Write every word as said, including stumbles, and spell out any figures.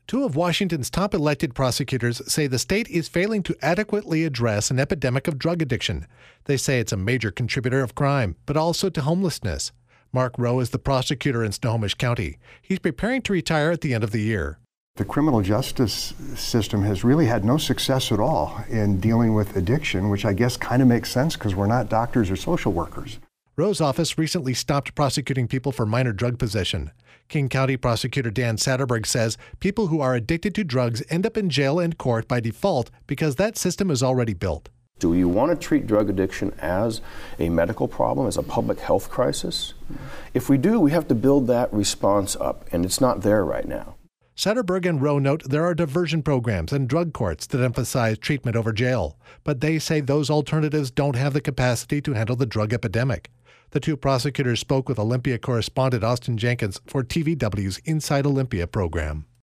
Two of Washington's top elected prosecutors say the state is failing to adequately address an epidemic of drug addiction. They say it's a major contributor of crime, but also to homelessness. Mark Rowe is the prosecutor in Snohomish County. He's preparing to retire at the end of the year. The criminal justice system has really had no success at all in dealing with addiction, which I guess kind of makes sense because we're not doctors or social workers. Rowe's office recently stopped prosecuting people for minor drug possession. King County Prosecutor Dan Satterberg says people who are addicted to drugs end up in jail and court by default because that system is already built. Do you want to treat drug addiction as a medical problem, as a public health crisis? If we do, we have to build that response up, and it's not there right now. Satterberg and Rowe note there are diversion programs and drug courts that emphasize treatment over jail, but they say those alternatives don't have the capacity to handle the drug epidemic. The two prosecutors spoke with Olympia correspondent Austin Jenkins for T V W's Inside Olympia program.